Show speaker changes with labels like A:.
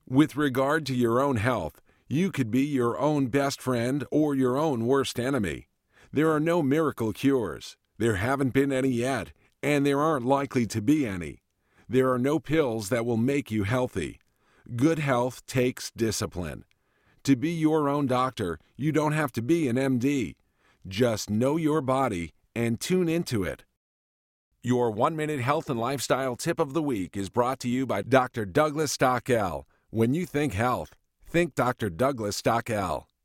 A: With regard to your own health, you could be your own best friend or your own worst enemy. There are no miracle cures. There haven't been any yet, and there aren't likely to be any. There are no pills that will make you healthy. Good health takes discipline. To be your own doctor, you don't have to be an MD. Just know your body and tune into it. Your 1-minute health and lifestyle tip of the week is brought to you by Dr. Douglas Stockel. When you think health, think Dr. Douglas Stockel.